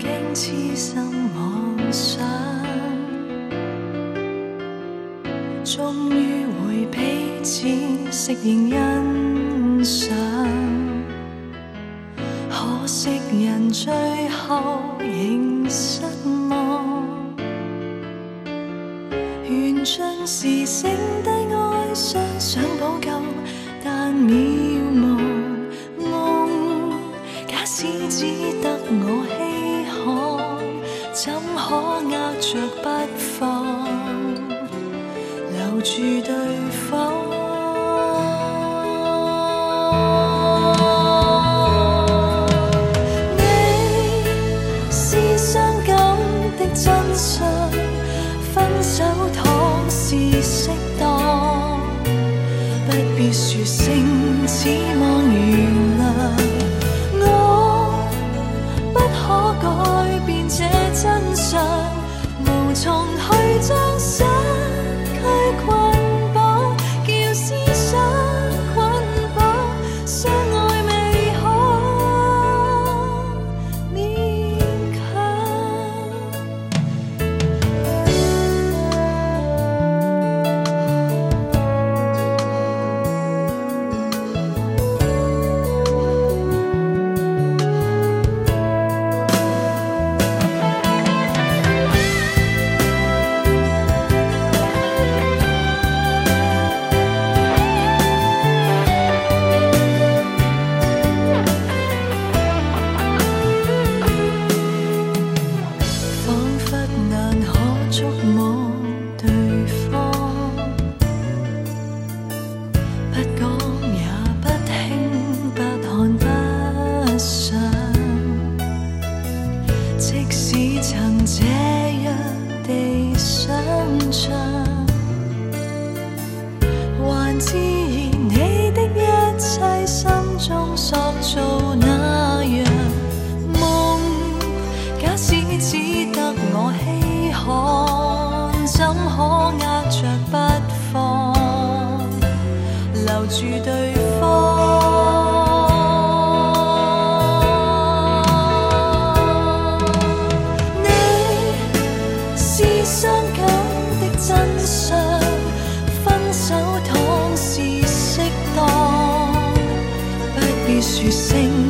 竟痴心妄想，终于会彼此适应欣赏。可惜人最后仍失望，缘尽时剩低哀伤，想补救但渺茫。梦假使只得我稀罕，怎可握着不放，留住对方。真相分手倘是适当，不必说声只望原谅。我不可改变这真相，无从去将失去捆绑，叫思想捆绑，相爱未可勉强。还自然你的一切心中塑造那样梦，假使只得我稀罕，怎可握着不放，留住对方。你是伤感的真相，分手倘是适当，不必说声